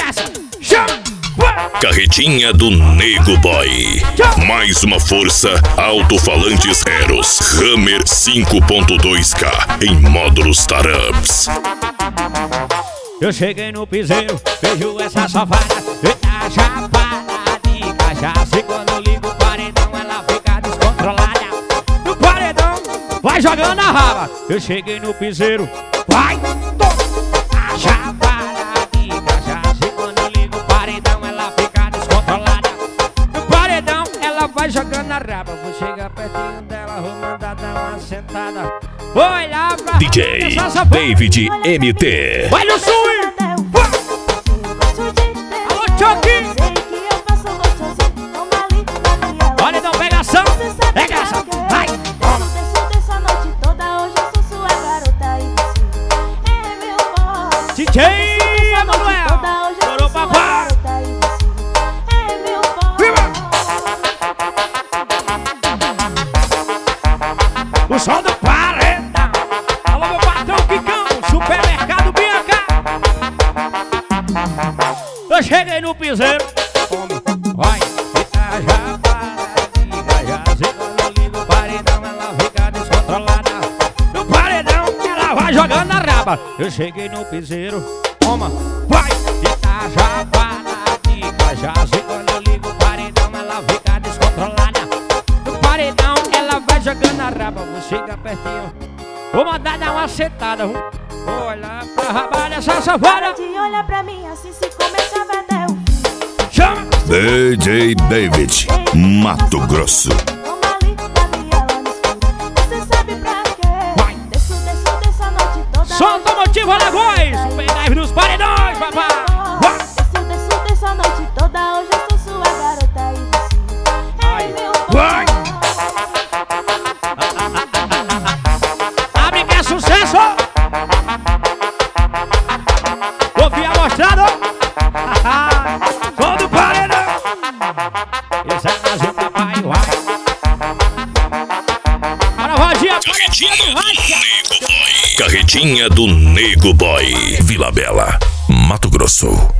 desce, chama. Carretinha do Nego Boy. Mais uma força, alto-falantes Eros Hammer 5.2K em módulos Taramps. Eu cheguei no piseiro, vejo essa safada, eita chapada de cachaça. E quando eu ligo o paredão, ela fica descontrolada. No paredão, vai jogando a raba. Eu cheguei no piseiro, vai, toma, a chapada de cachaça. E quando eu ligo o paredão, ela fica descontrolada. No paredão, ela vai jogando a raba. Vou chegar pertinho dela, vou mandar dar uma sentada. Vou olhar pra DJ David MT. olha o swing! Alô, Chucky! Olha, então, pegação! Pegação! Vai! DJ Emanuel! Chorou, papai! O som do paredão! Alô, meu patrão Quicão! Supermercado Bianca! Eu cheguei no piseiro, come, vai, fica já para de cachaça. E quando eu ligo o paredão, ela fica descontrolada. No paredão, ela vai jogando a raba. Eu cheguei no piseiro, toma, vai, fica já para de cachaça. E quando eu ligo o paredão, ela fica descontrolada. No paredão, ela vai jogando a raba. Vou chegar pertinho, vou mandar dar uma sentada. Vou olhar pra raba dessa safada. Olha pra mim assim se começa a ver. Chama! DJ David, Mato Grosso. Solta o motivo Alagoas! O pendrive dos paredões, papai! Desço a noite toda, hoje eu sou sua garota e você é meu Vai! Abre que é sucesso! Ouvi amostrado! Som do paredão! Esse é mais um papai, vai! Bora, Roginha! Carretinha do Nego Boy. Vila Bela, Mato Grosso.